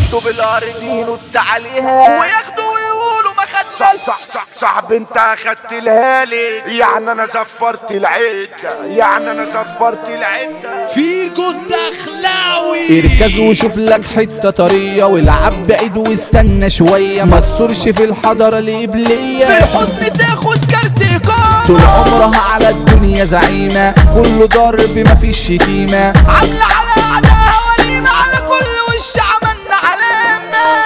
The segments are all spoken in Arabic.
طوب الارض ينط عليها وياخدوا ويقولوا ما خدناش. صاحب انت اخدت الهالي، يعني انا زفرت العدة، يعني انا زفرت العدة. فيكو الدخلاوي اركز وشوف لك حتة طرية والعب بعيد واستنى شوية، ما تصورش في الحضرة القبلية، في الحزن تاخد كارت إقامة، طول عمرها على الدنيا زعيمة، كله ضرب مفيش شتيمة، عاملة على أعداء ولينا على كل وش عملنا علامة.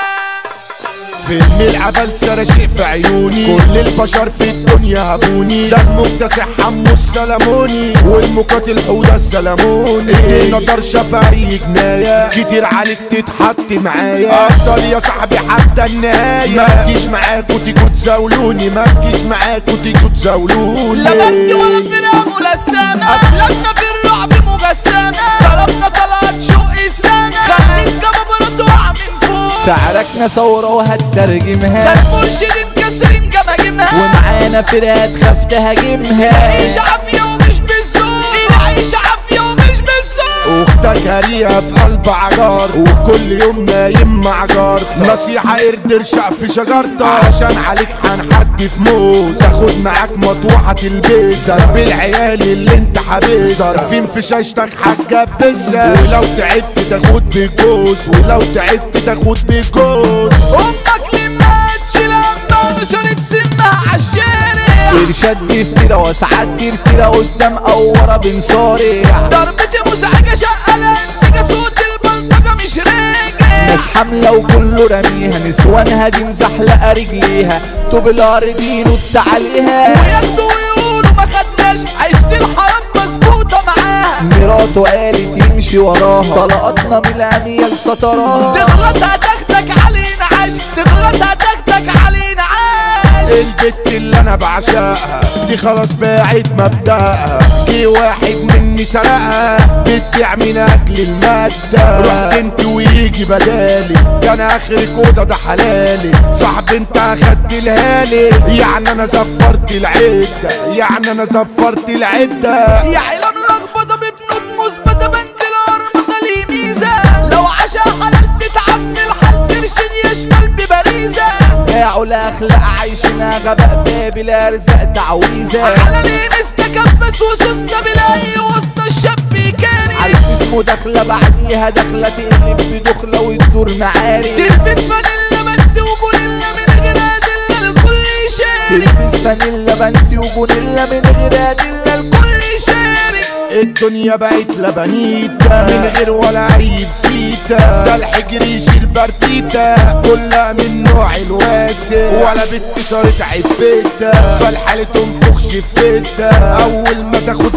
فيلم العبل سرشق في عيوني، كل البشر في الدنيا هبوني، ده المكتسح حمو السلموني والمقاتل حوده السلموني، ادينا طرشة في اي جناية، كتير عليك تتحط معايا، افضل يا صاحبي حتى النهاية، ما تجيش معاكوا تيجوا تزاولوني، ما تجيش معاكوا تيجوا تزاولوني. لا بدي ولا فرقة ملسمة، أفلامنا في الرعب مجسمة، ضربنا طلعت شق السما، خليك جبابرة تقع من فوق، شعركنا ثورة وهترجمها، ده المرشدين كسرين جماجمها، ومعانا فرقة تخاف تهاجمها، العيش عافية ومش بالذوق، العيش عافية ومش بالذوق، اختك هريها في قلب عجار، وكل يوم نايم مع جار، نصيحة اردر شق في شجرتك، عشان عليك هنحدف موز، تاخد معاك مطوحة تلبس، ضرب العيال اللي انت حابسها، صارفين في شاشتك هتجبسها، ولو تعبت تاخد بالجوز، ولو تعبت تاخد بالجوز. أمك لماتش لما نشرت سمها عالشارع، ارشاد افترا وساعات ترتيرة قدام او ورا بنصارع، ضربتي مزعجة شقلة انسجة صوت البلطجة مش راجع، ناس حاملة وكله رميها، نسوانها دي مزحلقة رجليها، طوب الارض ينط عليها وياخدوا ويقولوا ما خدناش، عيشة الحرام مظبوطة معاها، مراته قالت يمشي وراها، طلقتنا من الاميال سطراها، تغلط هتاخدك علينا عاش، تغلط هتاخدك علينا عاش. البت اللي انا بعشقها دي خلاص باعت مبدأها، جه واحد مني سرقها، بتبيع من اجل المادة، رحت انت ويجي بدالي، كان اخرك اوضه ده حلالي، صاحب انت اخدت الهالي، يعني انا زفرت العدة، يعني انا زفرت العدة. يا عيلة ملخبطة ببنود مثبتة، بند الأرمطة ليه ميزة، لو عشا حلال تتعب في الحال ترشد يشمل ببريزة، باعوا الاخلاق عايشنا غباء بابي لا رزق تعويذة، على ليه نستكبس وسوسنا بلاقي وسط الشاب كاري، عارف اسمه داخلة بعديها داخلة تقلب بدخلة وتدور معاري، تلبس فانيلا بنت وجوريلا من غير أدلة الكل يشارك، تلبس فانيلا بنتي وجونيلا من غير أدلة الكل يشارك، الدنيا بقت لبنيتة من غير ولا اي بسيتة، ده الحجر يشيل برديتة كلها من نوع الواسع، ولا بنت صارت عفتة فالحالة تنفخ شفتة، اول ما تاخد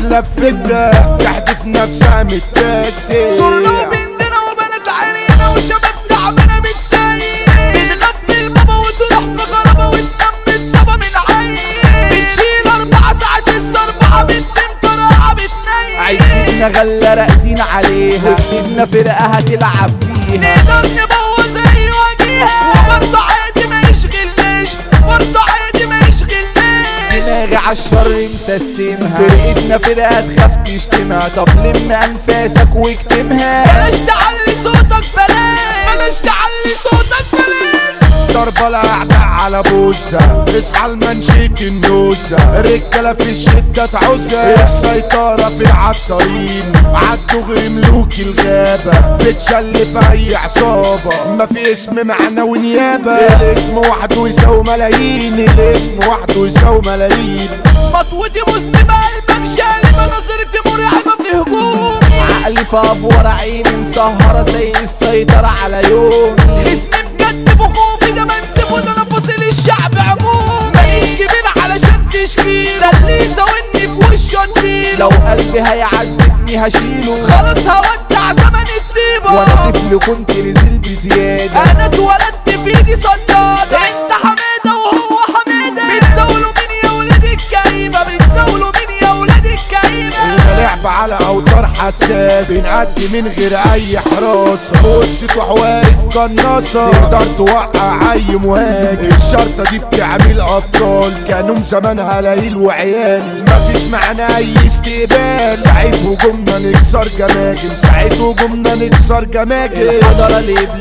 لفتة تحدف نفسها متاسع، صرنا وبنتنا وبنات عينينا وشباب تعبانة بتسيق، بتغفل بابا وتروح في غرابة وتنام متصابة من عين، بتشيل 4 ساعات السربعة بنت مطرقعة بتنيل، عايزيننا غلة راقدين عليها، عايزيننا فرقة هتلعب بيها، نقدر نبوظ أي وجيهة، وبرضه عادي ما يشغلناش، برضه عادي ما يشغلناش، دماغي عالشر مسستمها، فرقتنا فرقة تخاف تشتمها، طب لم انفاسك واكتمها، بلاش تعلي صوتك بلاش تعلي صوتك بلاش، ضربة الأعداء على بوزة، اصحى المنشيك النوزة، الرجالة في الشدة تعوزة، السيطرة في العطارين، عالدغري ملوك الغابة، بتشلف أي عصابة، ما في اسم معنى ونيابة، الاسم وحده يساوي ملايين، الاسم وحده يساوي ملايين. مطوتي مسلمة قلبك شالبة، نظرتي مرعبة في هجومي، عقلي في افوار عيني مسهرة زي السيطرة على يومي، خصمي بجد في خوفي ده بنسيبه، ده انا فاصل الشعب عمومي، ماليش كبير علشان تشكيل، ده اللي يزاولني في وشه اديله، لو قلبي هيعذبني هشيله، خلاص هودع زمن الطيبة، وانا طفل كنت نزل بزيادة، انا اتولدت في ايدي صدادة، انت حمادة وهو حمادة، بتزاولوا مين يا ولاد الكئيبة، بتزاولوا مين يا ولاد الكئيبة، لعب على اوتار حساس، بنأدي من غير اي حراسة، بص تروح واقف قناصة، تقدر توقع اي مهاجم، الشرطة دي بتعمل ابطال، كانوا زمانها ليل وعيال، مفيش معانا اي استقبال، ساعة هجومنا نكسر جماجم، ساعة هجومنا نكسر جماجم، الحضرة القبلية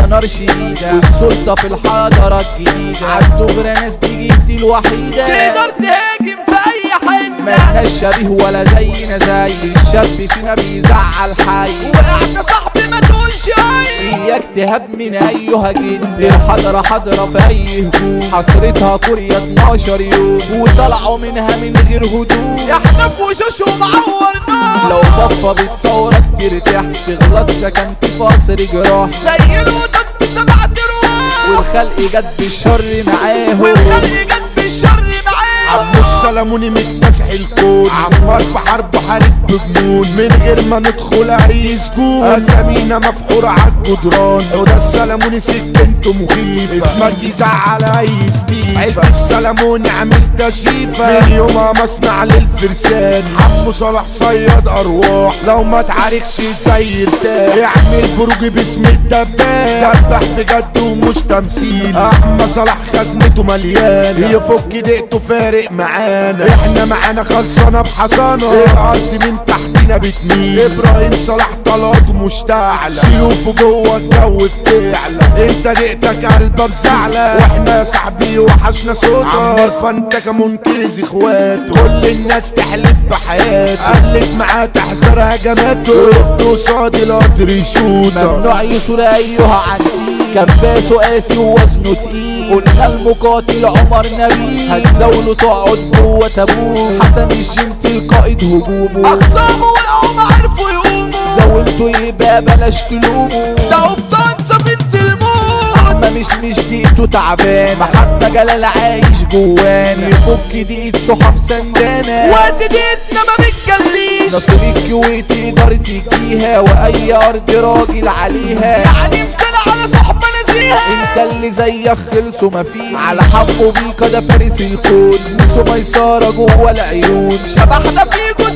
نار شديدة والسلطة في الحضارة الجديدة عالدغرة ناس دي جدي الوحيدة تقدر تهاجم في اي حتة مالناش شبيه ولا زينا زي الشاب فينا بيزعل حي وقعت صاحبي ما تقولش اي اياك تهاب من ايها جد الحضرة حضرة في اي هجوم حصرتها كوريا 12 يوم وطلعوا منها من غير هدوم احنا في وشوشهم عورنا لو ضفة بتصورك ترتاح تغلط سكنت في قصر جراح زي القطط بسبعة رواح والخلق جد بالشر معاهم والخلق جد بالشر معاه عمو السلموني مكتسح الكون عمار في حرب حارب بجنون من غير ما ندخل اي سجون اسامينا مفحورة عالجدران حوده السلموني سكنته مخيفة اسمك يزعل اي ستيفة عيلة السلموني عامل تشريفة من يومها مصنع للفرسان عمو صلاح صياد ارواح لو ما تعاركش زي ارتاح اعمل بروج باسم الدبان دبح بجد ومش تمثيل احمد صلاح خزنته مليانة يفك دقته فارق معانا احنا معانا خلصانة بحصانة الارض من تحتنا بتميل ابراهيم صلاح طلاته مشتعلة سيوفه جوه الجو بتعلى انت دقتك قلبه بزعلة واحنا يا صاحبي وحشنا صوتك عمال فانتك منقذ اخواته كل الناس تحلف بحياته قلت معاه تحذر هجماته وقفت قصاد القطر يشوطك ممنوع يصور ايها عنتيل كباسه قاسي ووزنه تقيل قلنا المقاتل عمر نبيل هتزاوله تقعد جوه تابوت حسن الجنت القائد هجومه اخصامه وقعوا ما عرفوا يقوموا زاولته يبقى بلاش تلومه ده قبطان سفينة الموت اما مش دقيقته تعبان محمد جلال عايش جواني يفك دقيقة صحاب سندانة وقت ديتنا ما بتجليش نصيب الكويت تقدر تجيها واي ارض راجل عليها يعني مثال على صحبة نزيهة انت اللي زيك خلصوا مفيش على حقه بيكا ده فارس الكون نصه ميسارة جوه العيون شبحنا فيكوا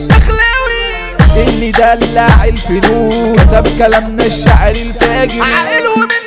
الدخلاوي اللي دلع الفنون كتب كلامنا الشعر الفاجر عاقل ومن